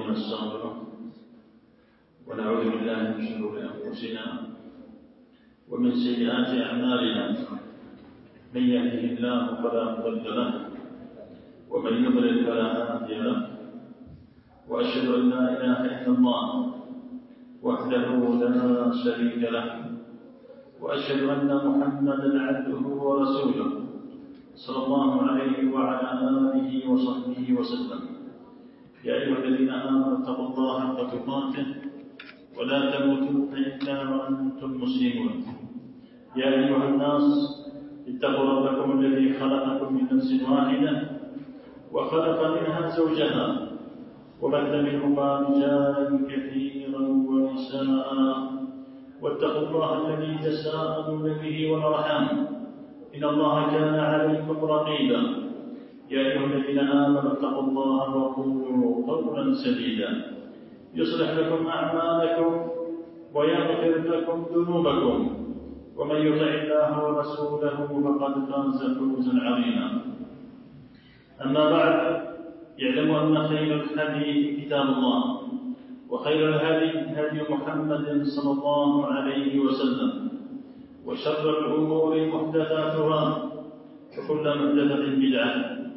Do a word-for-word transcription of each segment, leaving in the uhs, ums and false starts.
ونستغفره ونعوذ بالله من شرور أنفسنا ومن سيئات أعمالنا، من يهده الله فلا مضل له ومن يضلل فلا هادي له، وأشهد أن لا إله إلا الله وحده لا شريك له، وأشهد أن محمدا عبده ورسوله صلى الله عليه وعلى آله وصحبه وسلم. يا أيها الذين آمنوا اتقوا الله حق تقاته ولا تموتن إلا وأنتم مسلمون. يا أيها الناس اتقوا ربكم الذي خلقكم من نفس واحدة وخلق منها زوجها وبث منهما رجالا كثيرا ونساء، واتقوا الله الذي تساءلون به والأرحام إن الله كان عليكم رقيبا. يا أيها الذين آمنوا اتقوا الله وقولوا قولا سديدا يصلح لكم أعمالكم ويغفر لكم ذنوبكم، ومن يطع الله ورسوله فقد فاز فوزا عظيما. أما بعد، يعلم أن خير الحديث كتاب الله، وخير الهدي هدي محمد صلى الله عليه وسلم، وشر الأمور محدثاتها وكل محدثة بدعة.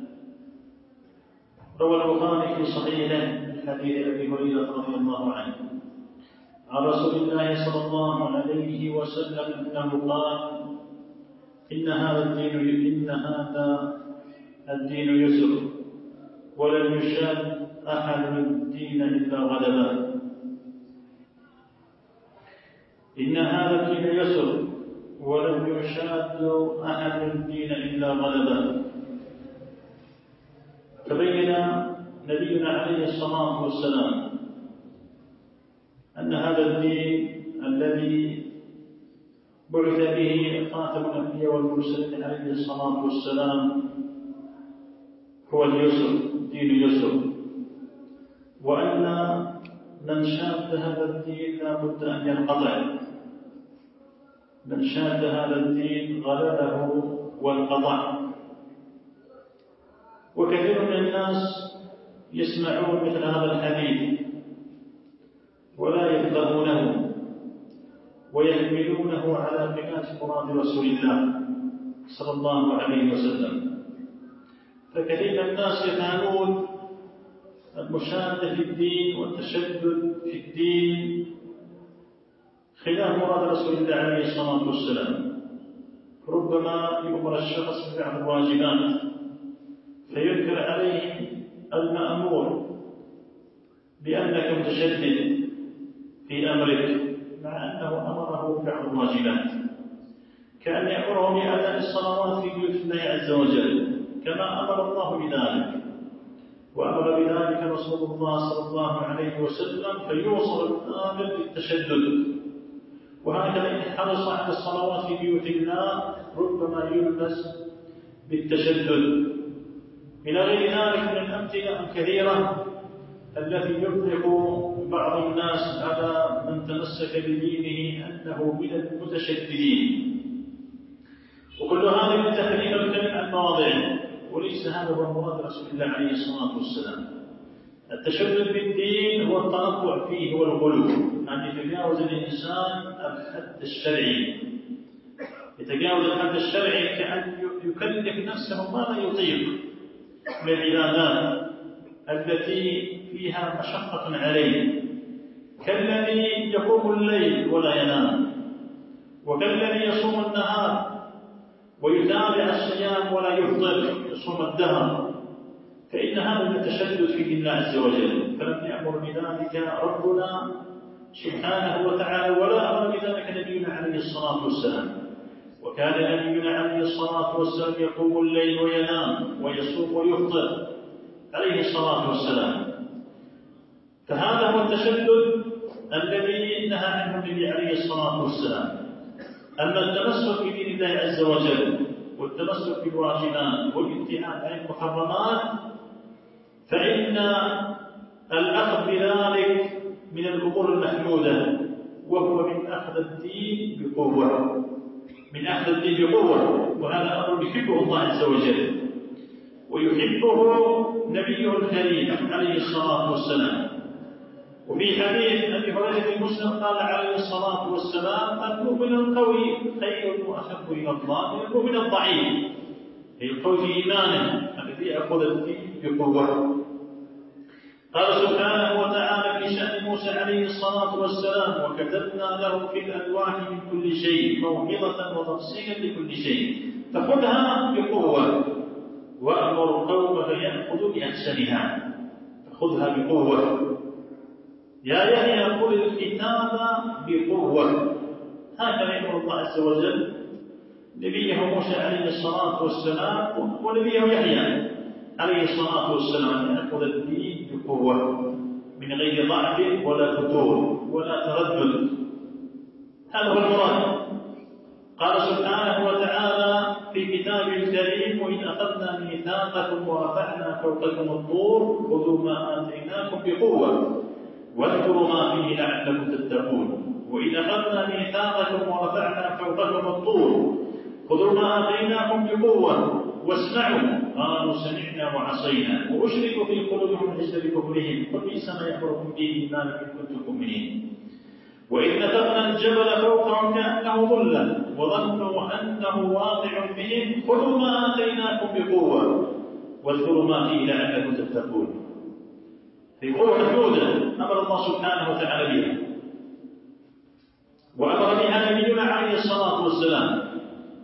روى البخاري في صحيحه من حديث أبي هريرة رضي الله عنه عن رسول الله صلى الله عليه وسلم أنه قال: إن هذا الدين إن هذا الدين يسر، ولن يشاد أحد الدين إلا غلبه. إن هذا الدين يسر ولن يشاد أحد الدين إلا غلبه. فبين نبينا عليه الصلاة والسلام أن هذا الدين الذي بعث به خاتم الأنبياء والمرسلين عليه الصلاة والسلام هو اليسر، دين يسر، وأن من شاد هذا الدين لا بد أن ينقطع. من شاد هذا الدين غلبه وانقطع. وكثير من الناس يسمعون مثل هذا الحديث ولا يفقهونه ويحملونه على بناء مراد رسول الله صلى الله عليه وسلم. فكثير من الناس يفهمون المشادة في الدين والتشدد في الدين خلاف مراد رسول الله عليه الصلاة والسلام. ربما يؤمر الشخص ببعض الواجبات فينكر عليه المأمور بأنك متشدد في أمرك، مع أنه أمره ببعض الواجبات، كأن يأمره بأداء الصلوات في بيوت الله عز وجل كما أمر الله بذلك، وأمر بذلك رسول الله صلى الله عليه وسلم، فيوصل الآمر بالتشدد. وهكذا إن حرص على الصلوات في بيوت الله ربما يلبس بالتشدد. من غير ذلك من الأمثلة الكثيرة التي يطلق بعض الناس على من تمسك بدينه أنه من المتشددين، وكل هذا من تحريم الكلم عن مواضعه، وليس هذا هو مراد رسول الله عليه الصلاة والسلام. التشدد بالدين هو التنطع فيه والغلو، أن يتجاوز الإنسان الحد الشرعي، يتجاوز الحد الشرعي كأن يكلف نفسه ما لا يطيق من العبادات التي فيها مشقة عليه، كالذي يقوم الليل ولا ينام، وكالذي يصوم النهار ويتابع الصيام ولا يفطر، يصوم الدهر، فإن هذا من التشدد في دين الله عز وجل. فلم يأمر بذلك ربنا سبحانه وتعالى ولا أمر بذلك نبينا عليه الصلاة والسلام. وكان نبينا عليه الصلاة والسلام يقوم الليل وينام ويصوم ويفطر عليه الصلاة والسلام. فهذا هو التشدد الذي نهى عنه النبي عليه الصلاة والسلام. أما التمسك بدين الله عز وجل والتمسك بالواجبات والابتعاد عن المحرمات فإن الأخذ بذلك من الأمور المحمودة، وهو من أخذ الدين بقوة، من أخذ الدين بقوة، وهذا أمر يحبه الله عز وجل ويحبه نبيه الكريم عليه الصلاة والسلام. وفي حديث أبي هريرة في مسلم قال عليه الصلاة والسلام: المؤمن القوي خير وأحب إلى الله من المؤمن الضعيف، أي القوي في إيمانه الذي يأخذ الدين بقوة. قال سبحانه وتعالى في شأن موسى عليه الصلاة والسلام: وكتبنا له في الألواح من كل شيء موعظة وتفصيلا لكل شيء فخذها بقوة وأمر قومك يأخذوا بأحسنها. فخذها بقوة. يا يحيى خذ الكتاب بقوة. هكذا يأمر الله عز وجل نبيه موسى عليه الصلاة والسلام ونبيه يحيى عليه الصلاة والسلام: يأخذ الدين بقوة من غير ضعف ولا فتور ولا تردد. هذا هو المراد. قال سبحانه وتعالى في كتابه الكريم: وإذ أخذنا ميثاقكم ورفعنا فوقكم الطور خذوا ما آتيناكم بقوة واذكروا ما فيه لعلكم تتقون. وإذ أخذنا ميثاقكم ورفعنا فوقكم الطور خذوا ما آتيناكم بقوة واسمعوا قالوا سمعنا وعصينا وأشركوا في قلوبهم العجل بكفرهم قل بئس ما يأمركم به إيمانكم إن كنتم مؤمنين. وإذ نتقنا الجبل فوقهم كأنه ظلة وظنوا أنه واقع بهم خذوا ما آتيناكم بقوة واذكروا ما فيه لعلكم تتقون. في قوة محدودة أمر الله سبحانه وتعالى بها، وأمر بها نبينا عليه الصلاة والسلام.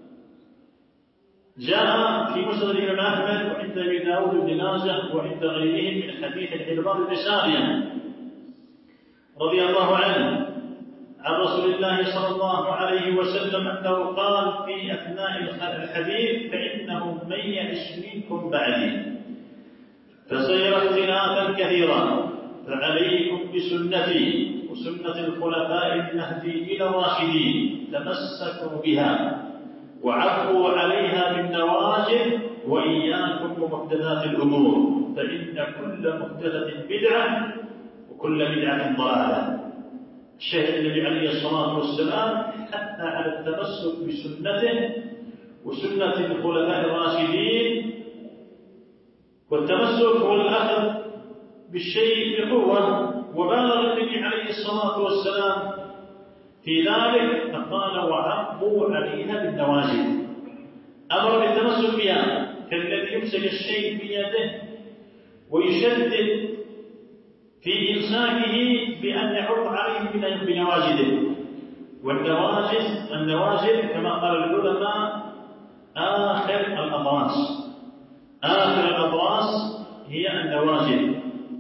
جاء في مسند الإمام أحمد وعند أبي داود بن ماجه وعند غيرهم من حديث العرباض بن سارية رضي الله عنه عن رسول الله صلى الله عليه وسلم أنه قال في أثناء الحديث: فإنه من يعش منكم بعدي فسيرى اختلافا كثيرا فعليكم بسنتي وسنة الخلفاء المهديين الراشدين تمسكوا بها وعفوا عليها بالنواجذ وإياكم ومحدثات الأمور فإن كل محدثة بدعة وكل بدعة ضلالة. الشاهد النبي عليه الصلاة والسلام حتى على التمسك بسنته وسنة الخلفاء الراشدين، والتمسك هو الأخذ بالشيء بقوة. وبالغ النبي عليه الصلاة والسلام في ذلك فقال: وعضوا عليها بالنواجذ. أمر بالتمسك بها كالذي يمسك الشيء بيده ويشدد في إمساكه بأن يعض عليه بنواجذه. والنواجذ النواجذ كما قال العلماء آخر الأضراس، آخر الأضراس هي النواجذ.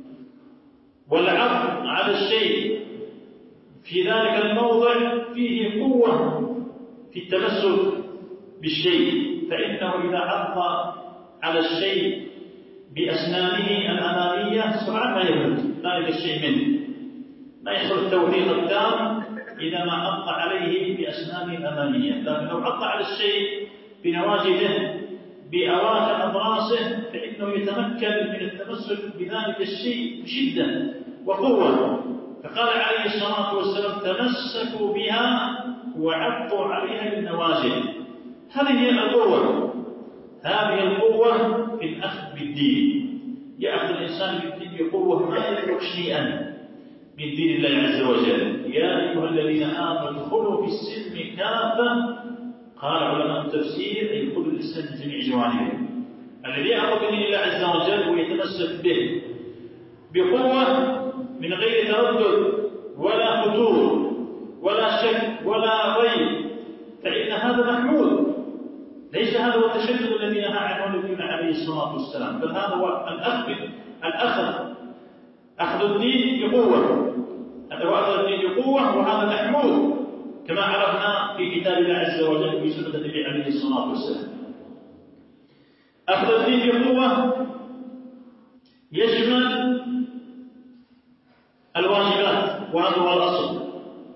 والعض على الشيء في ذلك الموضع فيه قوة في التمسك بالشيء، فإنه إذا عض على الشيء بأسنانه الأمامية سرعان ما يفلت ذلك الشيء منه، ما يحصل التوفيق التام إذا ما عض عليه بأسنانه الأمامية. لكن لو عض على الشيء بنواجذه بأواخر أضراسه فإنه يتمكن من التمسك بذلك الشيء بشدة وقوة. فقال عليه الصلاة والسلام: تمسكوا بها وعضوا عليها بالنواجذ. هذه هي القوة، هذه القوة في الأخذ بالدين. يأخذ الإنسان بالدين بقوة ما يترك شيئا من دين الله عز وجل. يا أيها الذين آمنوا ادخلوا في السلم كافة. قال علماء التفسير: أي يدخل الإسلام من جميع جوانبه. الذي يأخذ بدين الله عز وجل ويتمسك به بقوة من غير تردد ولا فتور ولا شك ولا ريب فإن هذا محمود. ليس هذا هو التشدد الذي نهى عنه نبينا عليه الصلاة والسلام، بل هذا هو الأخذ الأخذ أخذ الدين بقوة. هذا هو أخذ الدين بقوة، وهذا محمود كما عرفنا في كتاب الله عز وجل في سنة النبي عليه الصلاة والسلام. أخذ الدين بقوة يشمل الواجبات، وهذا هو الأصل.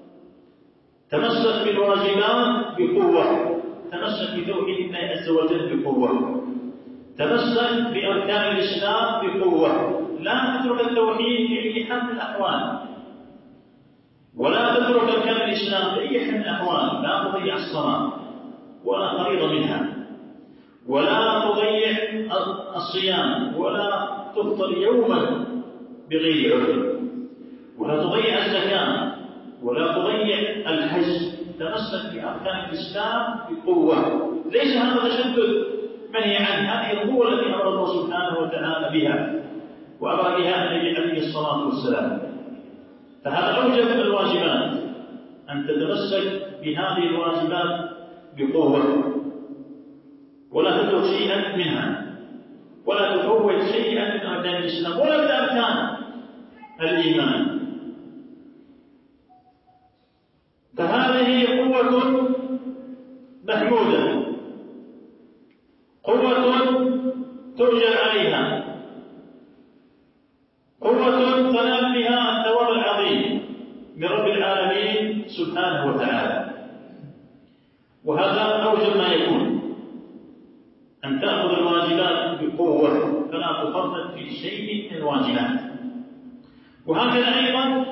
تمسك بالواجبات بقوة، تمسك بتوحيد الله عز وجل بقوة، تمسك بأركان الإسلام بقوة. لا تترك التوحيد بأي حال من الأحوال، ولا تترك أركان الإسلام بأي حال من الأحوال. لا تضيع الصلاة ولا فريضة منها، ولا تضيع الصيام، ولا تفطر يوما بغير عذر، ولا تضيع الزكاة ولا تضيع الحج، تمسك بأركان الإسلام بقوة. ليس هذا تشدد منهي عنه، هذه القوة التي أمر الله سبحانه وتعالى بها وأمر بها النبي عليه الصلاة والسلام. فهذا أوجب الواجبات، أن تتمسك بهذه الواجبات بقوة ولا تترك شيئا منها، ولا تفوت شيئا من أركان الإسلام ولا من أركان الإيمان. فهذه قوة محمودة، قوة ترجى عليها، قوة تنال بها الثواب العظيم من رب العالمين سبحانه وتعالى. وهذا أوجب ما يكون، أن تأخذ الواجبات بقوة فلا تفرط في شيء من الواجبات. وهكذا أيضا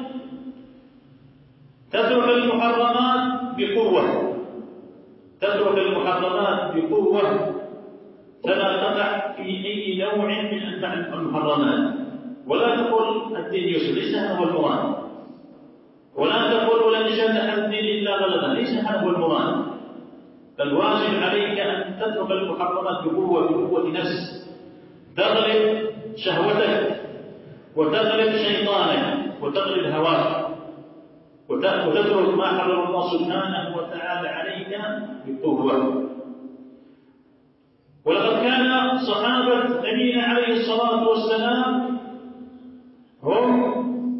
تترك المحرمات بقوة، تترك المحرمات بقوة فلا تقع في أي نوع من أنواع المحرمات. ولا تقول الدين يسر، ليس هذا هو المراد. ولا تقول ولن يشهد الدين إلا غلبا، ليس هذا هو المراد. فالواجب عليك أن تترك المحرمات بقوة، بقوة نفس، تغلب شهوتك وتغلب شيطانك وتغلب هواك، وتترك ما حرم الله سبحانه وتعالى عليك بقوة. ولقد كان صحابة نبينا عليه الصلاة والسلام هم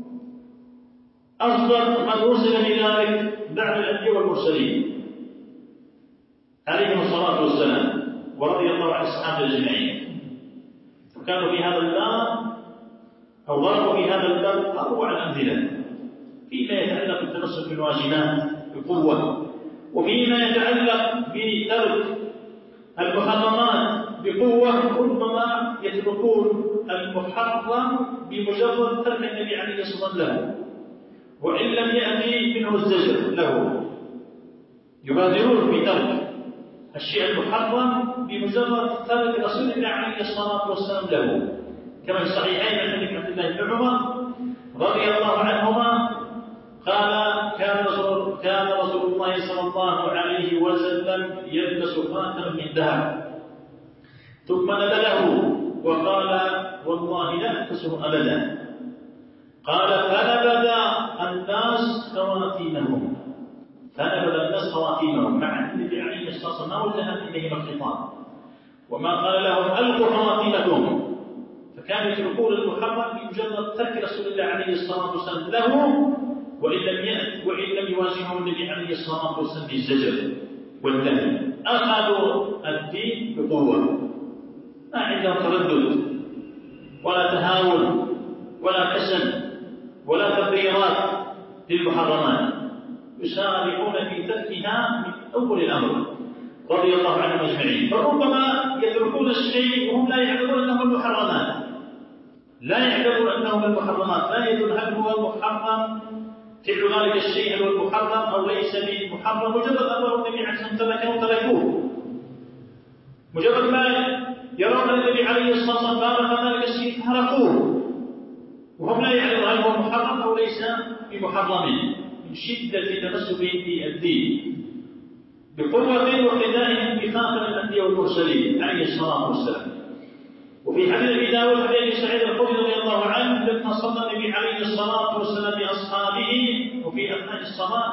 أفضل من أرسل بذلك بعد الأنبياء والمرسلين عليهم الصلاة والسلام، ورضي الله عن الصحابة أجمعين. وكانوا في هذا الباب أو ضربوا في هذا الباب أروع الأمثلة فيما يتعلق بالتمسك بالواجبات بقوة، وفيما يتعلق بترك المحرمات بقوة. ربما يتركون المحرم بمجرد ترك النبي عليه الصلاة والسلام له، وإن لم يأتي منه الزجر له، يبادرون بترك الشيء المحرم بمجرد ترك رسول الله عليه الصلاة والسلام له، كما في الصحيحين عن حديث عبد الله بن عمر رضي الله عنهما قال: كان رسول كان رسول الله صلى الله عليه وسلم يلبس خاتما من ذهب، ثم نبذه وقال: والله لا ألبسه أبدا. قال: فنبذ الناس خواتيمهم، فنبذ الناس خواتيمهم، مع أن النبي عليه الصلاة والسلام ما وجه إليهم الخطاب وما قال لهم ألقوا خواتيمكم، فكانوا يتركون المحرم بمجرد ترك رسول الله عليه الصلاة والسلام له، وإن لم يأت وإن لم يواجهه النبي عليه الصلاة والسلام بالزجر والنهي. أخذوا الدين بقوة، ما عندهم تردد ولا تهاون ولا كسل ولا تبريرات للمحرمات، يسارعون في تركها من أول الأمر رضي الله عنهم أجمعين. فربما يتركون الشيء وهم لا يعلمون أنه المحرمات، لا يعلمون أنه المحرمات، لا يدرون هل هو محرم فعل ذلك الشيء هل هو المحرم أو ليس بمحرم. مجرد أمر النبي عليه الصلاة والسلام تركه تركوه، مجرد ما يرون النبي عليه الصلاة والسلام بارك ذلك الشيء تركوه، وهم لا يعلمون هل هو محرم أو ليس بمحرم، من شدة تمسكهم بالدين بقوة واقتدائهم بخاتم الأنبياء والمرسلين عليه الصلاة والسلام. وفي حديث أبي داود حديث سعيد الخدري رضي الله عنه لما صلى النبي عليه الصلاة والسلام بأصحابه، وفي أثناء الصلاة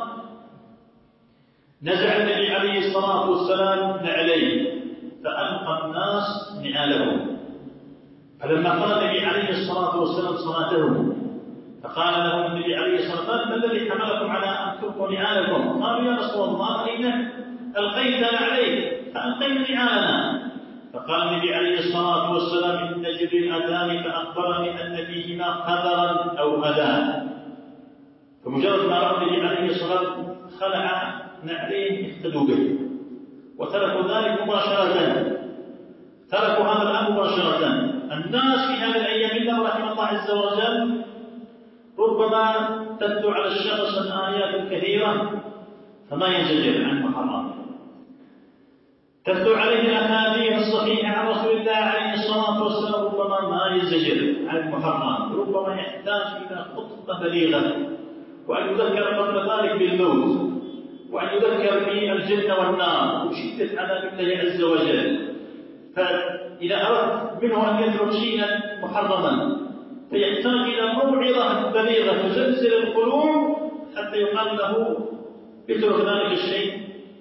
نزع النبي عليه الصلاة والسلام نعليه فألقى الناس نعالهم، فلما قال النبي عليه الصلاة والسلام صلاته فقال لهم النبي عليه الصلاة والسلام: ما الذي حملكم على أن تلقوا نعالكم؟ قالوا: يا رسول الله أين ألقيتنا عليك؟ فألقينا نعالنا. فقال النبي عليه الصلاة والسلام: إن جبريل أتاني فأخبرني أن فيهما قدرا أو أذى. فمجرد ما رأى النبي عليه الصلاة والسلام خلع نعليه اهتدوا به وتركوا ذلك مباشرة، تركوا هذا الأمر مباشرة. الناس في هذه الأيام إلا رحم الله عز وجل ربما تتلو على الشخص الآيات الكثيرة فما ينزجر عن محرم، تتلو عليه الأحاديث الصحيحة عن رسول الله عليه الصلاة والسلام ربما ما ينزجر عن المحرمات، ربما يحتاج إلى خطبة بليغة، وأن يذكر قبل ذلك بالموت، وأن يذكر بالجنة والنار وشدة عذاب الله عز وجل. فإذا أردت منه أن يترك شيئا محرما فيحتاج إلى موعظة بليغة تزلزل القلوب حتى يقال له اترك ذلك الشيء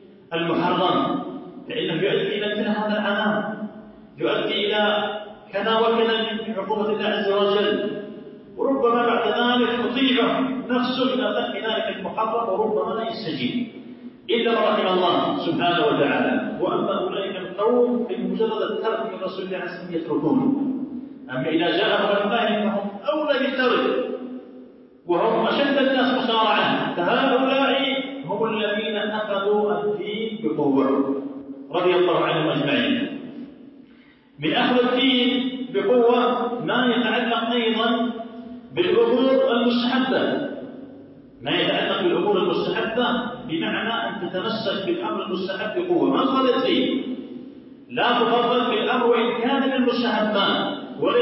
المحرم، فإنه يؤدي إلى مثل هذا العناء، يؤدي إلى كذا وكذا من عقوبة الله عز وجل، وربما بعد ذلك تطيعه نفسه إلى ترك ذلك المحرم وربما لا يستجيب إلا ما رحم الله سبحانه وتعالى. وأما أولئك القوم بمجرد الترك من رسول الله عليه وسلم يتركونه، أما إذا جاءهم النهي فهم أولى بالترك وهم أشد الناس مسارعة، فهؤلاء هم الذين أخذوا الدين بقوة رضي الله عنهم أجمعين. من أخذ الدين بقوة ما يتعلق أيضا بالأمور المستحبة، ما يتعلق بالأمور المستحبة بمعنى أن تتمسك بالأمر المستحب بقوة، ما أخذ الدين لا تفضل بالأمر وإن كان من المستحبات،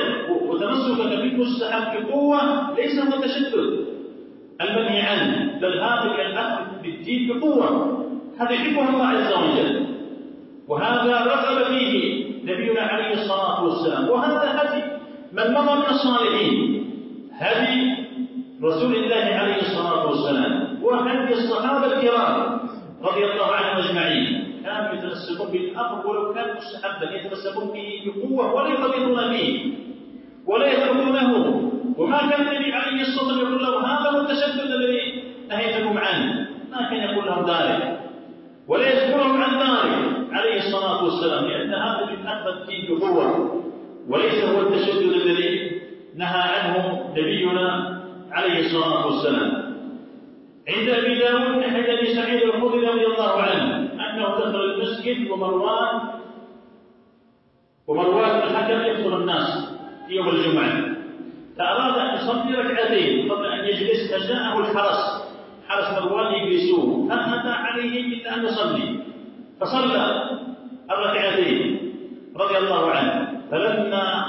وتمسكك بالمستحب بقوة ليس هو التشدد المنهي عنه، بل هذا الأخذ بالدين بقوة، هذا يحبه الله عز وجل، وهذا رغب فيه نبينا عليه الصلاة والسلام، وهذا هدي من مضى من الصالحين، هدي رسول الله عليه الصلاة والسلام وهدي الصحابة الكرام رضي الله عنهم أجمعين، كانوا يتمسكون بالأمر ولو كان مستحبا يتمسكون به بقوة ولا يقدرون به ولا يتركونه، وما كان النبي عليه الصلاة والسلام يقول لهم هذا هو التشدد الذي نهيتكم عنه، ما كان يقول لهم ذلك ولا يذكرهم عن ذلك عليه الصلاة والسلام، لأن هذا من أخذ الدين بقوة وليس هو التشدد الذي نهى عنه نبينا عليه الصلاة والسلام. عند أبي داود من حديث أبي سعيد الخدري رضي الله عنه أنه دخل المسجد ومروان ومروان الحكم يقتل الناس في يوم الجمعة، فأراد أن يصلي ركعتين قبل أن يجلس، فجاءه الحرس حرس مروان يجلسوه، فأتى عليه إلا أن يصلي فصلى الركعتين رضي الله عنه. فلما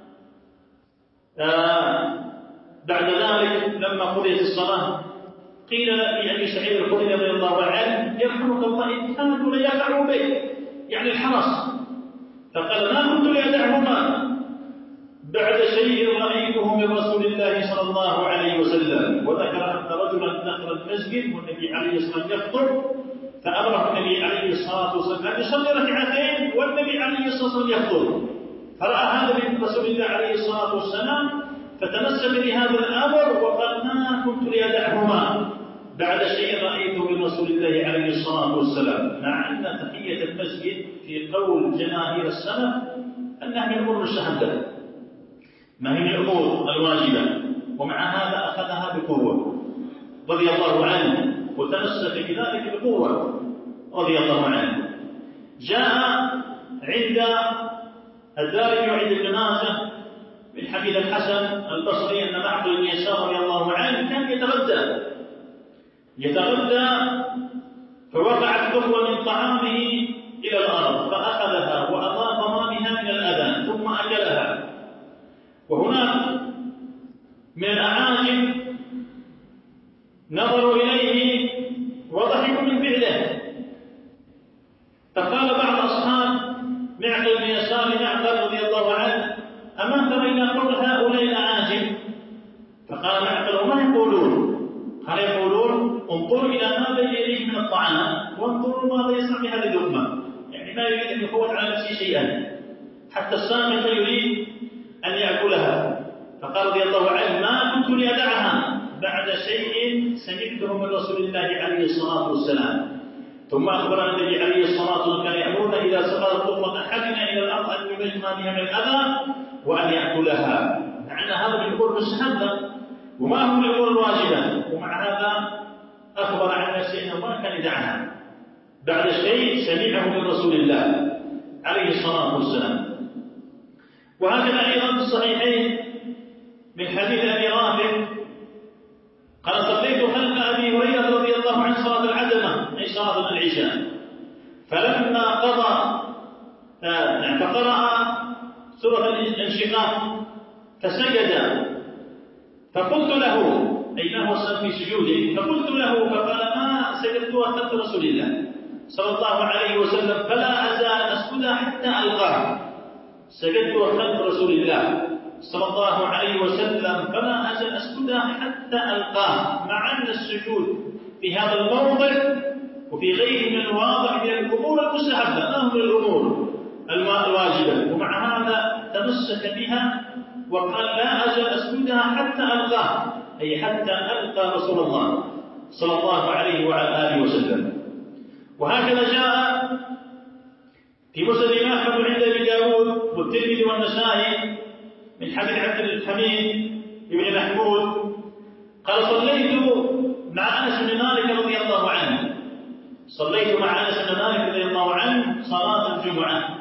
آه بعد ذلك لما قضيت الصلاة قيل لأبي سعيد الخدري رضي الله عنه يرحمك الله إن كانوا ليقعوا به، يعني الحرس، فقال ما كنت لأدعهما بعد شيء رأيته من رسول الله صلى الله عليه وسلم. وذكر أن رجلا دخل المسجد والنبي عليه الصلاة والسلام يخطب، فأمره النبي عليه الصلاة والسلام أن يصلي ركعتين والنبي عليه الصلاة والسلام يخطب، فرأى هذا من رسول الله عليه الصلاة والسلام فتمسك بهذا الأمر وقال ما كنت لأدعهما بعد شيء رأيته من رسول الله عليه الصلاة والسلام، مع أن تحية المسجد في قول جماهير السلف أنها من الأمور المستحبة ما هي من الأمور الواجبة، ومع هذا أخذها بقوة رضي الله عنه وتمسك بذلك بقوة رضي الله عنه. جاء عند الدارمي وعند ابن ماجه من حديث الحسن البصري أن معقل بن يسار رضي الله عنه كان يتغدى يتغدى فوقعت لقمة من طعامه إلى الأرض فأخذها وأضاف ما بها من الأذى ثم أكلها. وهناك من الأعاجم نظروا إليه وضحكوا من فعله، فقال بعض أصحاب معقل بن يسار معقل رضي الله عنه أما ترينا قول هؤلاء الأعاجم؟ فقال معقل وما يقولون؟ قال يقولون انظروا إلى ما بين يديه من الطعام وانظروا ماذا يصنع بهذه اللقمة، يعني ما يريد أن يفوت على نفسه شيئا، حتى السامق يريد أن يأكلها. فقال رضي الله عنه ما كنت لأدعها بعد شيء سمعته من رسول الله عليه الصلاة والسلام. ثم أخبر النبي عليه الصلاة والسلام كان يأمرنا إذا سقطت لقمة أحدنا إلى الأرض أن يمجمع بها من الأذى وأن يأكلها، مع أن هذا من الأمور المستحبة وما هو من الأمور الواجبة، ومع هذا أخبر عن نفسه أنه ما كان يدعها بعد شيء سمعه من رسول الله عليه الصلاة والسلام. وهكذا أيضا في الصحيحين من حديث أبي رافع قال صليت خلف أبي هريرة رضي الله عنه صلاة العتمة أي صلاة العشاء، فلما قضى فقرأ سورة الانشقاق فسجد، فقلت له، أي ما هو السبب في سجوده، فقلت له فقال ما سجدت خلف رسول الله صلى الله عليه وسلم فلا أزال أسجد حتى ألقاه. سجدت خلف رسول الله صلى الله عليه وسلم فلا أزال أسجد حتى ألقاه، مع أن السجود في هذا الموضع وفي غيره من الواضح من الأمور المستحبة ما هو من الأمور الواجبة، ومع هذا تمسك بها وقال لا أزال أسجدها حتى ألقاه، أي حتى ألقى رسول الله صلى الله عليه وعلى آله وسلم. وهكذا جاء في مسند أحمد عند أبي داود والترمذي والنسائي من حديث عبد الحميد بن محمود قال صليت مع أنس بن مالك رضي الله عنه صليت مع أنس بن مالك رضي الله عنه صلاة الجمعة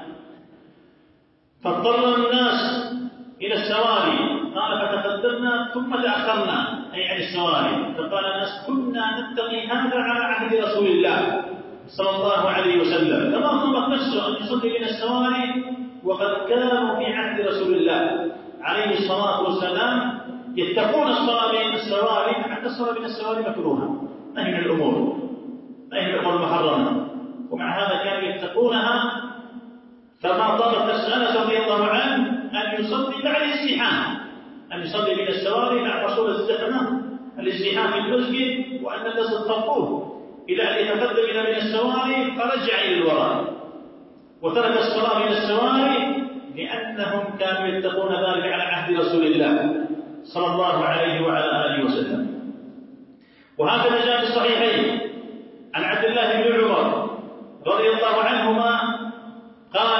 فاضطر الناس إلى السواري، قال فتقدمنا ثم تأخرنا أي عن السواري، فقال الناس كنا نتقي هذا على عهد رسول الله صلى الله عليه وسلم، كما خلق نفسه أن يصلي بين السواري وقد كانوا في عهد رسول الله عليه الصلاة والسلام يتقون الصلاة بين السواري، حتى الصلاة بين السواري مكروهة، ما هي من الأمور ما هي من الأمور المحرمة، ومع هذا كانوا يتقونها. فما طلب أنس رضي الله عنه أن يصلي بعد الازدحام، أن يصلي بين السواري مع رسول الزحمة الازدحام في المسجد، وأن الناس اضطروه إلى أن يتقدم إلى بين السواري فرجع إلى الوراء وترك الصلاة بين السواري، لأنهم كانوا يتقون ذلك على عهد رسول الله صلى الله عليه وعلى آله وسلم. وهكذا جاء في الصحيحين عن عبد الله بن عمر رضي الله عنهما قال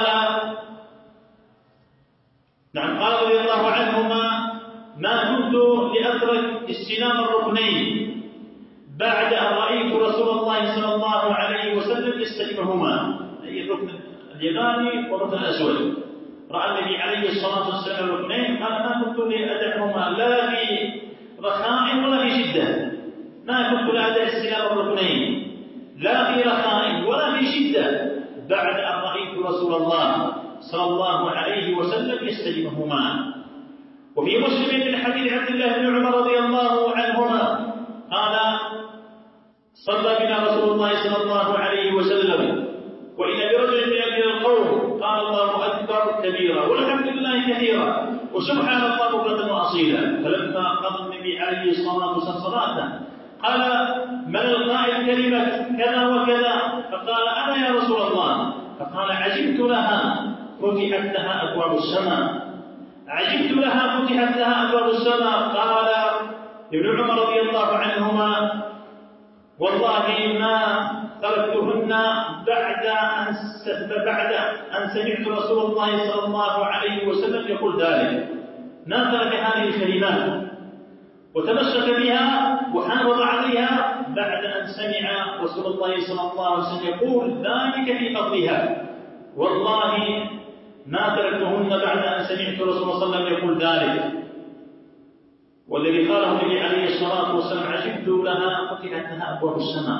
نعم قال رضي الله عنهما ما كنت لأترك استلام الركنين بعد أن رأيت رسول الله صلى الله عليه وسلم يستلمهما، أي الركن اليماني والركن الأسود، رأى النبي عليه الصلاة والسلام الركنين قال ما كنت لأدعهما لا في رخاء ولا في شدة، ما كنت لأدع استلام الركنين لا في رخاء ولا في شدة بعد أن رأيت رسول الله صلى الله عليه وسلم يستلمهما. وفي مسلم من حديث عبد الله بن عمر رضي الله عنهما قال صلى بنا رسول الله صلى الله عليه وسلم وإن برجل من القوم قال الله أكبر كبيرا والحمد لله كثيرا وسبحان الله بكرة وأصيلا، فلما قضى النبي عليه الصلاة والسلام صلاته قال من القائل كلمة كذا وكذا، فقال أنا يا رسول الله، فقال عجبت لها فتحت لها أبواب السماء، عجبت لها فتحت لها أبواب السماء. قال ابن عمر رضي الله عنهما والله ما تركتهن بعد أن بعد أن سمعت رسول الله صلى الله عليه وسلم يقول ذلك، ما ترك هذه الكلمات وتمسك بها وحافظ عليها بعد أن سمع رسول الله صلى الله عليه وسلم يقول ذلك في فضلها، والله ما تركتهن بعد أن سمعت رسول الله صلى الله عليه وسلم يقول ذلك. والذي قاله النبي عليه الصلاة والسلام عجبت لها فتحت لها أبواب السماء.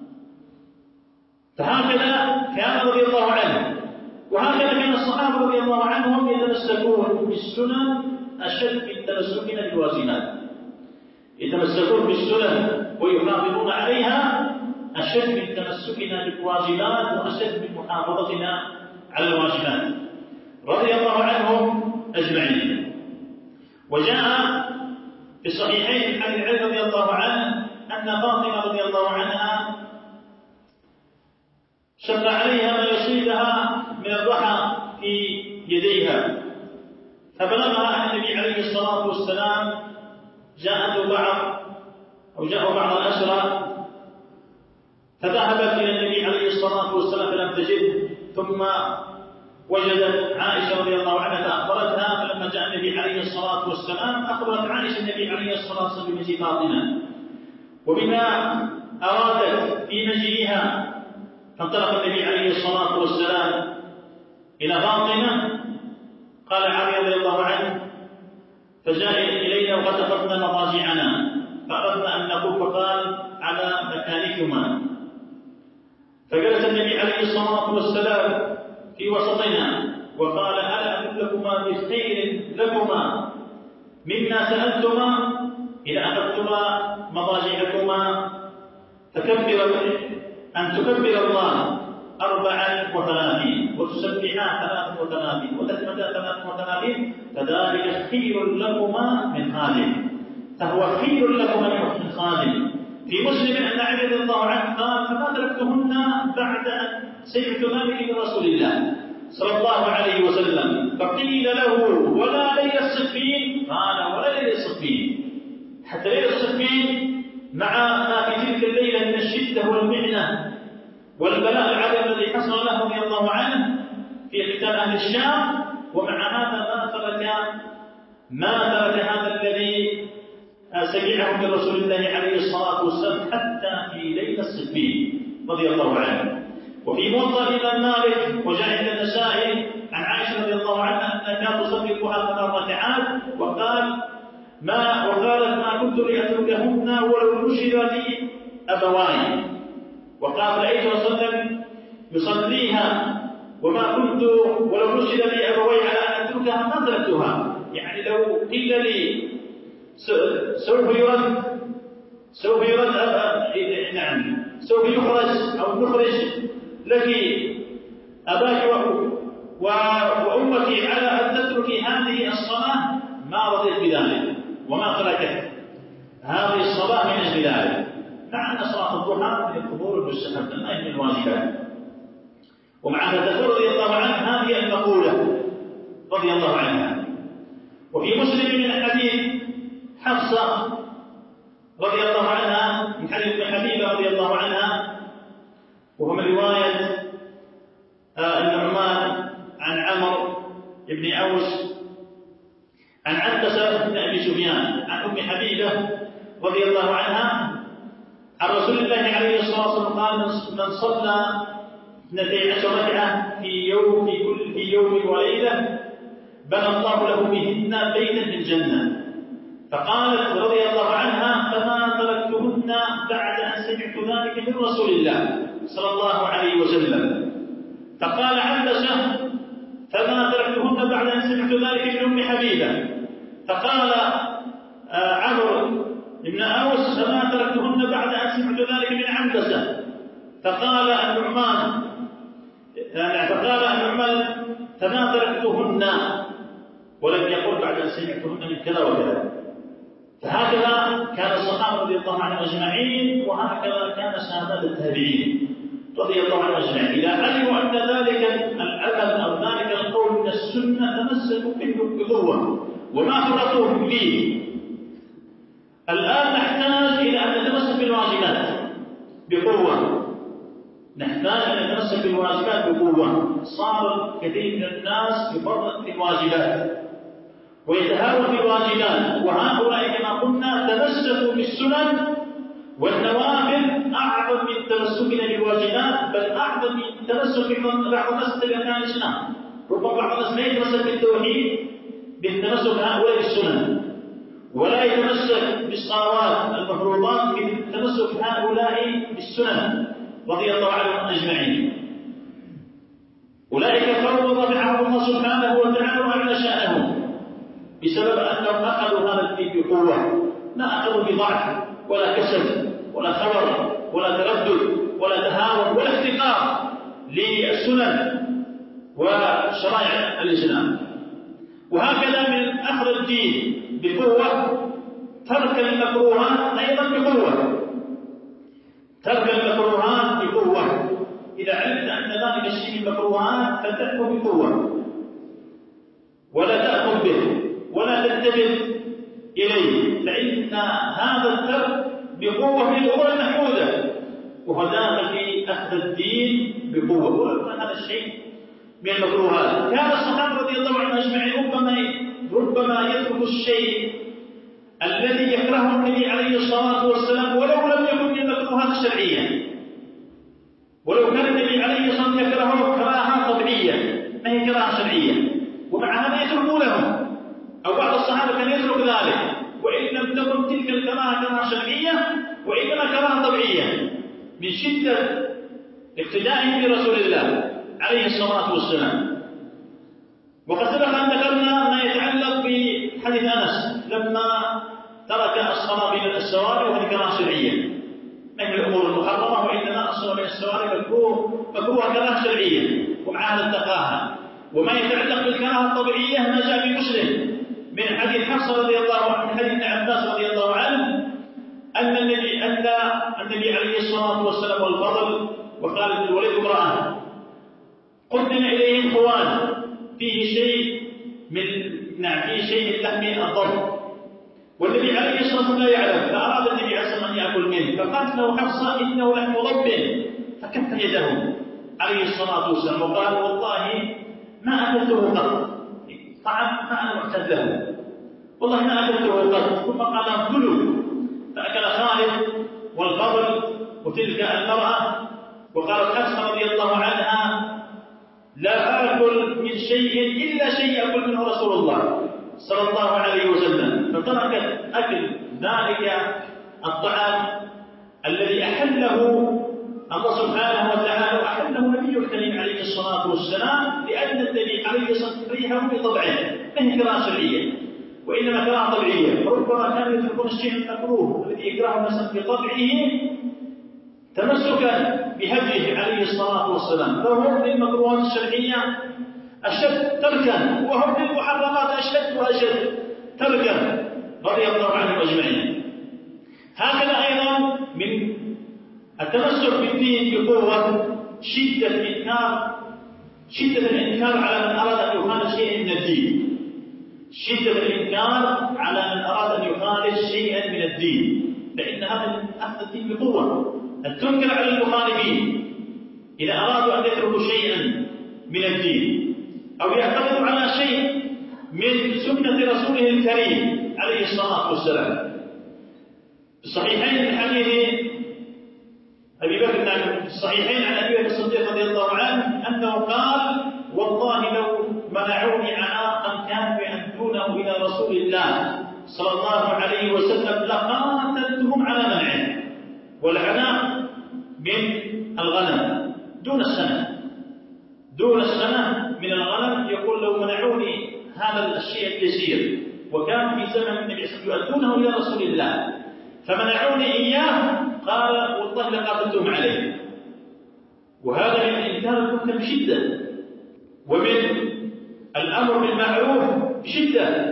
فهكذا كان رضي الله عنه، وهكذا كان الصحابة رضي الله عنهم يتمسكون بالسنن أشد من تمسكنا بالواجبات، يتمسكون بالسنن ويحافظون عليها أشد من تمسكنا بالواجبات وأشد من محافظتنا على الواجبات رضي الله عنهم أجمعين. وجاء في الصحيحين عن علي رضي الله عنه أن فاطمة رضي الله عنها شق عليها ما يصيبها من الرحى في يديها، فبلغها أن النبي عليه الصلاة والسلام جاءته بعض أو جاء بعض الأسرى، فذهبت إلى النبي عليه الصلاة والسلام فلم تجد، ثم وجدت عائشة رضي الله عنها فأخبرتها، فلما جاء النبي عليه الصلاة والسلام أخبرت عائشة النبي عليه الصلاة والسلام بمجيء فاطمة وبما أرادت في مجيئها، فانطلق النبي عليه الصلاة والسلام إلى فاطمة. قال علي رضي الله عنه فجاء إلينا وقد أخذنا مضاجعنا فأردنا أن نقول، فقال على وقال ألا أدلكما بخير لكما مما سألتما إذا أخذتما مضاجعكما تكبر أن تكبر الله أربعا وثلاثين وتسبحا ثلاثا وثلاثين وتحمدا ثلاثا وثلاثين فذلك خير لكما من خادم، فهو خير لكما من خادم. في مسلم أن علي رضي الله عنه قال فما تركتهن بعد أن سمعت ذلك من رسول الله صلى الله عليه وسلم. فقيل له ولا ليلة الصفين؟ قال ولا ليلة الصفين، حتى ليلة الصفين مع ما في تلك الليلة من الشدة والمحنة والبلاء العظيم الذي حصل له رضي الله عنه في قتال أهل الشام، ومع هذا ما ترك ما ترك هذا الذي سمعه من رسول الله عليه الصلاة والسلام حتى في ليلة الصفين رضي الله عنه. وفي موطأ الإمام مالك وجاء عند النسائي عن عائشة رضي الله عنها أنها كانت تصلي الضحى ثلاث ركعات وقال ما وقالت ما كنت لأتركهن ولو نشد لي أبواي، وقال رأيت صلى الله عليه وسلم يصليها وما كنت ولو نشد لي أبواي على أن أتركها ما تركتها. يعني لو قيل لي سوف يرد سوف يرد نعم سوف يخرج أو نخرج لك أباك وأمك على أن تتركي هذه الصلاة ما رضيت بذلك وما تركت هذه الصلاة من أجل ذلك، مع أن صلاة الضحى من الأمور المستحبة لا من الواجبات. ومع هذا رضي الله عنه هذه المقولة رضي الله عنها. وفي مسلم من حديث حفصة رضي الله عنها من حديث ابن حبيبة رضي الله عنها، وهو من رواية النعمان عن عمرو بن أوس عن عبسة بن أبي سفيان عن أم حبيبة رضي الله عنها عن رسول الله عليه الصلاة والسلام قال من صلى اثنتي عشر ركعة في يوم في كل في يوم وليلة بنى الله له بهن بيتا في الجنة. فقالت رضي الله عنها فما تركتهن بعد أن سمعت ذلك من رسول الله صلى الله عليه وسلم. فقال عبسة فما تركتهن بعد أن سمعت ذلك من أم حبيبة. فقال عمرو بن أوس فما تركتهن بعد أن سمعت ذلك من عبسة. فقال النعمان فقال النعمان فما تركتهن ولم يقل بعد أن سمعتهن من كذا وكذا. فهكذا كان الصحابة رضي الله عنهم أجمعين، وهكذا كان سادات التابعين رضي الله عنهم أجمعين إذا علموا أن ذلك العمل أو ذلك القول من السنة تمسكوا به بقوة وما فرطوه فيه. الآن نحتاج إلى أن نتمسك بالواجبات بقوة، نحتاج أن نتمسك بالواجبات بقوة. صار كثير من الناس يفرط في الواجبات ويتهاون في الواجبات، وهؤلاء كما قلنا تمسكوا بالسنن والنوافل أعظم من تمسكنا بالواجبات، بل أعظم من تمسك بعض الناس بأركان الإسلام. ربما بعض الناس لا يتمسك بالتوحيد بالتمسك هؤلاء بالسنن، ولا يتمسك بالصلوات المفروضات بالتمسك هؤلاء بالسنن رضي الله عنهم أجمعين. أولئك قوم رفعهم الله سبحانه وتعالى وأعلى شأنهم بسبب أنهم أخذوا هذا الدين بقوة، لا أخذوا بضعف ولا كسل ولا خبر ولا تردد ولا تهاون ولا احتقار للسنن وشرائع الإسلام. وهكذا من أخذ الدين بقوة ترك المكروهات أيضا بقوة، ترك المكروهات بقوة. إذا علمت أن ذلك الشيء من مكروهات فتركه بقوة ولا تأخذ به ولا تنتبه إليه، فإن هذا الترك بقوة من الأمور المحمودة، وهو داخل في أخذ الدين بقوة. ولكن هذا الشيء من المكروهات. كان الصحابة رضي الله عنهم أجمعين ربما ربما يترك الشيء الذي يكرهه النبي عليه الصلاة والسلام ولو لم يكن من المكروهات الشرعية، ولو كان النبي عليه الصلاة والسلام يكرهه كراهة طبيعية ما هي كراهة شرعية، ومع هذا يتركونه، أو بعض الصحابة كان يترك ذلك وإن لم تكن تلك الكراهة كراهة شرعية وإنما كراهة طبيعية من شدة اقتدائهم برسول الله عليه الصلاة والسلام. وقد سبق أن ذكرنا ما يتعلق بحديث أنس لما ترك الصنابل السواري، وهذه كراهة شرعية من الأمور المحرمة، وإنما الصنابل السواري مكروه مكروه كراهة شرعية ومعها التقاها. وما يتعلق بالكراهة الطبيعية ما جاء في مسلم من حديث حفصة رضي الله عنه، من حديث ابن عباس رضي الله عنه أن النبي أن النبي عليه الصلاة والسلام والفضل وخالد بن الوليد امرأة قدم إليهم خوان فيه شيء من نعم فيه شيء من لحم الضب، والنبي عليه الصلاة والسلام لا يعلم، فأراد النبي عليه الصلاة والسلام أن يأكل منه، فقالت له حفصة إنه لحم ضب، فكف يده عليه الصلاة والسلام وقال والله ما أكلته قط، طعام ما أنا معتاد له، والله ما أكلته قط. ثم قال كلوا، فأكل خالد والفضل وتلك المرأة، وقالت حفصة رضي الله عنها لا آكل من شيء إلا شيء يأكل منه رسول الله صلى الله عليه وسلم، فتركت أكل ذلك الطعام الذي أحله الله سبحانه وتعالى وأحله نبي الكريم عليه الصلاة والسلام، لأن النبي عليه الصلاة والسلام كرهه بطبعه، لا كراهة شرعية وإنما كراهة طبيعية. ربما كانوا يتركون الشيء المكروه الذي يكرهه الناس بطبعه تمسكا بهديه عليه الصلاة والسلام، فهم للمكروهات الشرعية أشد تركا، وهم للمحرمات أشد وأشد تركا رضي الله عنهم أجمعين. هكذا أيضا من التمسك بالدين بقوة شدة الإنكار شدة الإنكار على من أراد أن يخالف شيئا من الدين شدة الإنكار على من أراد أن يخالف شيئا من الدين، فإن هذا أخذ الدين بقوة، أن تنكر على المخالفين إذا أرادوا أن يتركوا شيئا من الدين أو يعترضوا على شيء من سنة رسوله الكريم عليه الصلاة والسلام. الصحيحين من حديث أبي بكر في الصحيحين عن أبي بكر الصديق رضي الله عنه أنه قال والله لو منعوني عناقا كانوا يأدونه إلى رسول الله صلى الله عليه وسلم لقاتلتهم على منعه. والعناق من الغنم دون السنة دون السنة من الغنم، يقول لو منعوني هذا الشيء اليسير وكان في زمن النبي صلى الله عليه وسلم يؤدونه إلى رسول الله فمنعوني إياه قال والله لقاتلتهم عليه. وهذا من إنكار المنكر بشدة، ومن الأمر بالمعروف بشدة،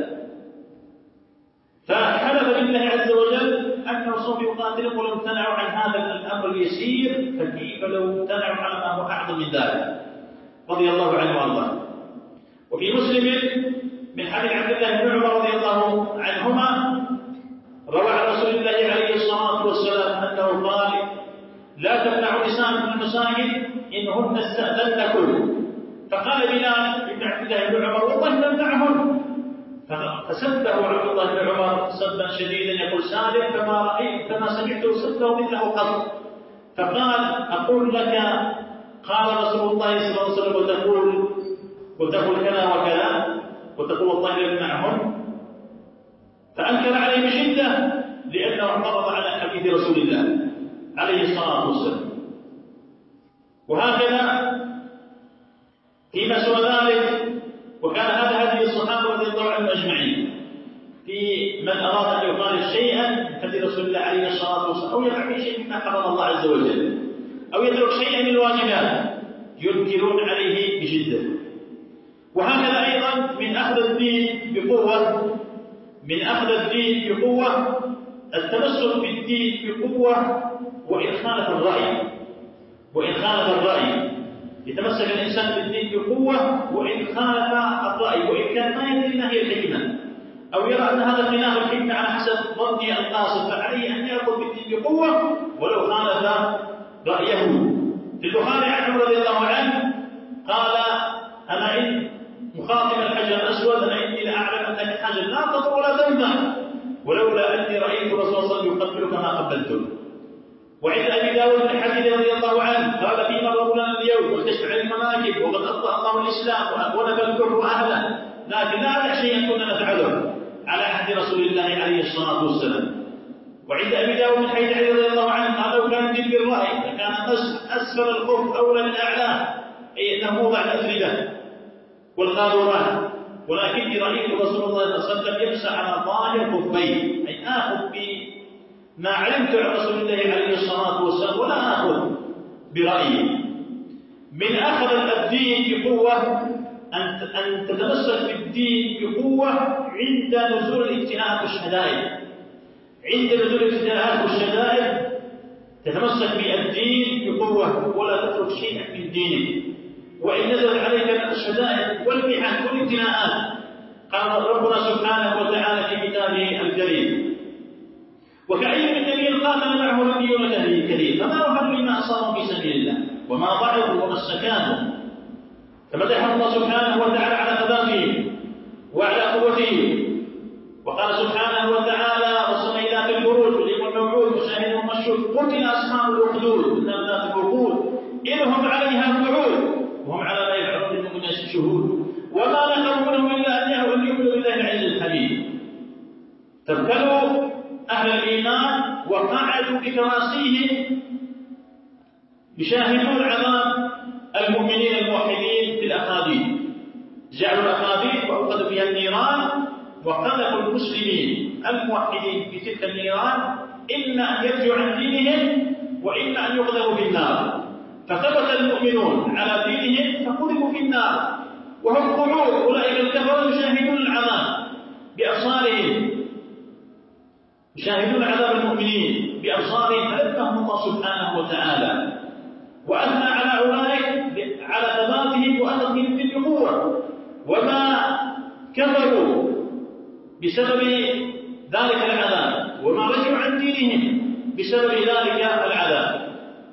فحلف بالله عز وجل أنه سوف يقاتلهم ولو امتنعوا عن هذا الأمر اليسير فكيف لو امتنعوا على ما هو أعظم من ذلك رضي الله عنه وارضاه. وفي مسلم من حديث عبد الله بن عمر رضي الله عنهما روى عن رسول الله عليه الصلاة والسلام أنه قال لا تمنعوا نساءكم المساجد إنهن استأذنكم، فقال بلال بن عبد الله بن عمر والله نمنعهن، فسبه عبد الله بن عمر سبا شديدا يقول سالم فما رأيت فما سمعته سبه مثله قط، فقال أقول لك قال رسول الله صلى الله عليه وسلم وتقول وتقول كذا وكذا وتقول والله نمنعهن، فأنكر عليه بشدة لأنه اعترض على حديث رسول الله عليه الصلاة والسلام. وهكذا فيما سوى ذلك، وكان هذا هدي الصحابة رضي الله عنهم أجمعين في من أراد أن يخالف شيئا من حديث رسول الله عليه الصلاة والسلام أو يفعل في شيء مما حرم الله عز وجل أو يترك شيئا من الواجبات ينكرون عليه بشدة. وهكذا أيضا من أخذ الدين بقوة من أخذ الدين بقوة التمسك بالدين بقوة وإن خالف الرأي وإن خالف الرأي يتمسك الإنسان بالدين بقوة وإن خالف الرأي، وإن كان ما يدري ما هي الحكمة أو يرى أن هذا خلاف الحكمة على حسب ظنه القاصد، فعليه أن يأخذ بالدين بقوة ولو خالف رأيه. في البخاري عن عمر رضي الله عنه قال أنا إن مخاطب الحجر الأسود أنا إني لأعلم أنك حجر لا تضر ولا تنفع ولولا أني رأيت رسول الله صلى الله عليه وسلم يقبلك ما قبلته. وعند أبي داود بن حديث رضي الله عنه قال فيما ربنا اليوم وتشفع المناكب وقد أطلع الله الإسلام ونفى الكفر وأهله، لكن لا أدع شيئا كنا نفعله على عهد رسول الله عليه الصلاة والسلام. وعند أبي داود بن حديث رضي الله عنه قال لو كان الدين بالرأي لكان أسفل الخف أولى من أعلاه، أي أنه موضع الأفئدة والقاذورات، ولكني رأيت رسول الله صلى الله عليه وسلم يمسح على ظاهر خفيه، أي آخذ بما علمت عن رسول الله عليه الصلاة والسلام ولا آخذ برأيي. من أخذ الدين بقوة أن تتمسك بالدين بقوة عند نزول الابتلاءات والشدائد. عند نزول الابتلاءات والشدائد تتمسك بالدين بقوة ولا تترك شيئا من دينك، وإن نزلت عليك الشدائد والمحن والابتلاءات قال ربنا سبحانه وتعالى في كتابه الكريم: وكأي من نبي قاتل معه ربيون كثير فما وهنوا لما أصابهم في سبيل الله وما ضعفوا وما استكانوا. فمدح الله سبحانه وتعالى على ثباتهم وعلى قوتهم، وقال سبحانه وتعالى: والسماء ذات البروج واليوم الموعود وشاهد ومشهود قتل أصحاب الأخدود إنهم ذات الوقود إذ هم عليها قعود وهم على ما يفعلون من الناس شهود وما نقموا منهم إلا أن يؤمنوا بالله العزيز الحميد. فابتلوا أهل الإيمان وقعدوا بكراسيهم يشاهدون عذاب المؤمنين الموحدين في الأخاديد، جعلوا الأخاديد وأوقدوا فيها النيران وقذفوا المسلمين الموحدين في تلك النيران إما أن يرجعوا عن دينهم وإما أن يقذفوا في النار. فثبت المؤمنون على دينهم فقذفوا في النار وهم قعود، أولئك الكفروا يشاهدون العذاب بأبصارهم، يشاهدون عذاب المؤمنين بأبصارهم، فذمهم الله سبحانه وتعالى وأثنى على أولئك على ثباتهم وأخذهم بالقوة وما كفروا بسبب ذلك العذاب وما رجعوا عن دينهم بسبب ذلك العذاب.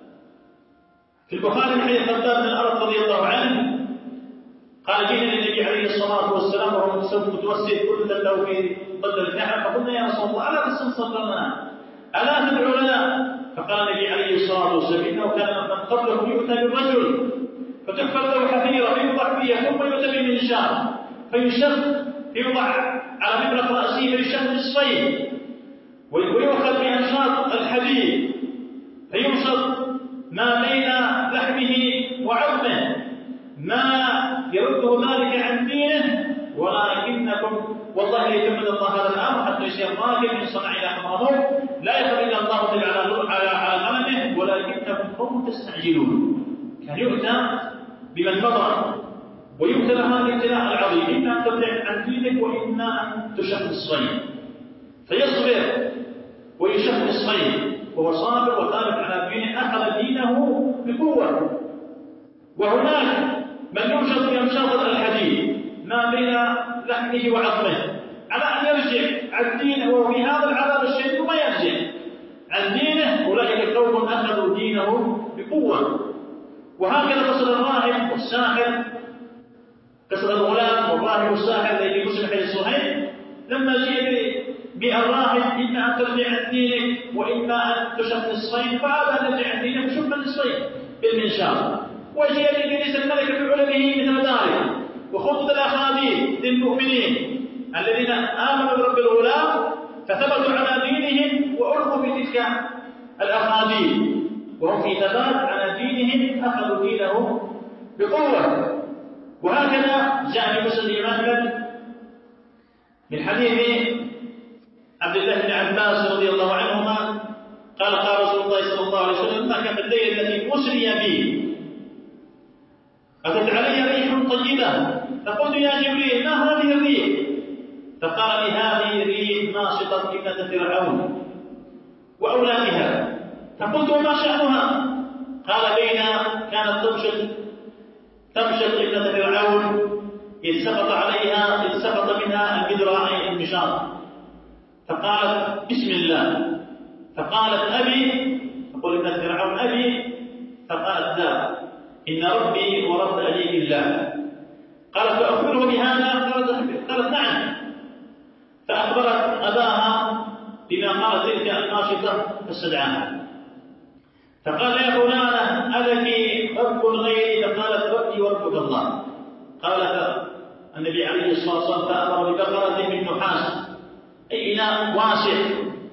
في البخاري من حديث خباب بن الأرت رضي الله عنه قال: جئنا للنبي عليه الصلاة والسلام وهو متوسد كل له في ظل الكعبة فقلنا: يا رسول الله ألا تستنصر لنا؟ ألا تدعو لنا؟ فقال النبي عليه الصلاة والسلام: إنه كان من قبلكم يؤتى بالرجل فتحفر له حفيرة فيوضع فيها ثم يؤتى بالمنشار فيشق فيوضع على مبرق رأسه فيشق نصفين ويؤخذ بأنشاط الحديد فيمشط ما بين لحمه وعظمه ما يرده ذلك عن دينه، ولكنكم والله ليتمد الله هذا الامر حتى يصير راكب من صنع الى حضرموت لا يخاف الا الله على على غنمه ولكنكم قوم تستعجلون. كان يؤتى بمن مضى ويؤتى هذا الابتلاء العظيم، اما ان ترجع عن دينك واما ان تشق نصفين، فيصبر ويشق نصفين وهو صابر وثابت على دينه، اخذ دينه بقوه. وهناك من يمشط بأمشاط الحديد ما بين لحمه وعظمه على أن يرجع عن دينه وهو في هذا العذاب الشديد وما يرجع عن دينه، أولئك قوم أخذوا دينه بقوة. وهكذا قصد الراهب والساحر، قصد الغلام والراهب والساحر الذي مسلم حديث صحيح لما جاء بالراهب: إما أن ترجع عن دينك وإما أن تشق نصفين، فأبى أن ترجع عن دينك وشق نصفين بالمنشار. وجاء إبليس الملك بعلمه مثل ذلك وخطط الأخاديد للمؤمنين الذين آمنوا برب الغلام فثبتوا على دينهم وألقوا بتلك الأخاديد وهم في ثبات على دينهم أخذوا دينهم بقوة. وهكذا جاء في مسند أحمد من حديث عبد الله بن عباس رضي الله عنهما قال: قال رسول الله صلى الله عليه وسلم: ما كان الليل التي أسري بي أتت علي ريح طيبة فقلت: يا جبريل ما هذه الريح؟ فقال لي: هذه ريح ناشطة ابنة فرعون وأولادها. فقلت: وما شأنها؟ قال: بين كانت تمشط تمشط ابنة فرعون إذ سقط عليها إذ سقط منها المدراء المشاط فقالت: بسم الله. فقالت: أبي. فقل ابنة فرعون: أبي. فقالت: لا، إن ربي ورب أبيك الله. قالت: فأخبره بهذا؟ قالت: نعم. فأخبرت أباها بما قالت تلك الناشطة فاستدعاها فقال: يا فلانة ألك رب غيري؟ فقالت: ربي وربك الله. قال النبي عليه الصلاة والسلام: فأمر ببقرة من نحاس، أي إناء واسع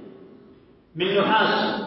من نحاس،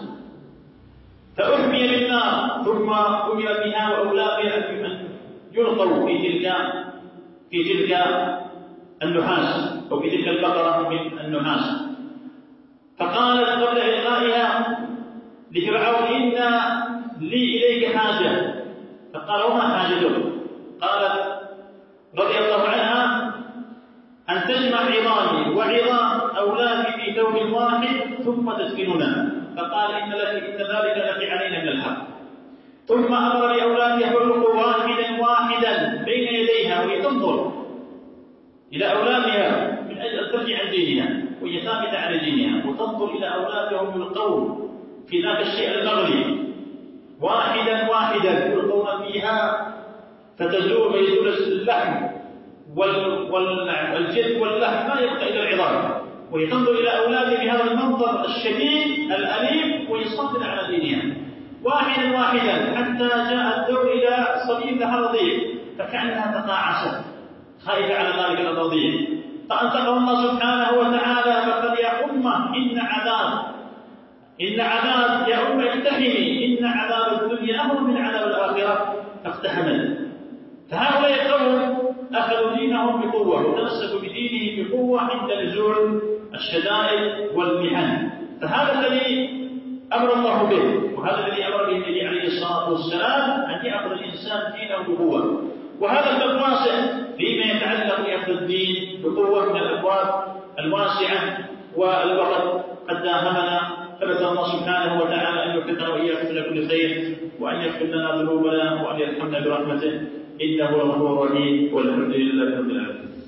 فأحمي بالنار ثم أمر بها وأولادها أن يلقوا في تلك في تلك النحاس أو في تلك البقرة من النحاس، فقالت قبل إلقائها لفرعون إن لي إليك حاجة، فقال وما حاجتك؟ قالت رضي الله عنها أن تجمع عظامي وعظام أولادي في ثوب واحد ثم تدفننا، فقال إن لك إن ذلك لك علينا من الحق. ثم أمر لأولادي يحرقوا واحدا واحدا بين يديها وهي تنظر إلى أولادها من أجل أن ترجع عن دينها وهي ثابتة على دينها، وتنظر إلى أولادهم يلقون في ذاك الشيء المغلي واحدا واحدا يلقون فيها فتزول ويزول اللحم والجلد واللحم ما يبقى إلا العظام، وهي تنظر إلى أولادها بهذا المنظر الشديد الأليم ويصبر على دينها واحدا واحدا حتى جاء الدور إلى صبي لها رضيع، فكأنها تقاعست خائفة على ذلك الرضيع، فأنطقه الله سبحانه وتعالى فقال يا أمة إن عذاب إن عذاب يا أمة اقتحمي إن عذاب الدنيا أهون من عذاب الآخرة، فاقتحمت. فهؤلاء القوم أخذوا دينهم بقوة وتمسكوا بدينهم بقوة عند نزول الشدائد والمحن، فهذا الذي أمر الله به، وهذا الذي أمر به النبي عليه الصلاة والسلام أن يأخذ الإنسان دينه بقوة. وهذا الباب واسع فيما يتعلق بأخذ الدين بقوة من الأبواب الواسعة، والوقت قد داهمنا، فنسأل الله سبحانه وتعالى أن يوفقنا وإياكم إلى كل خير، وأن يغفر لنا ذنوبنا، وأن يرحمنا برحمته إنه الغفور الرحيم، والحمد لله رب العالمين.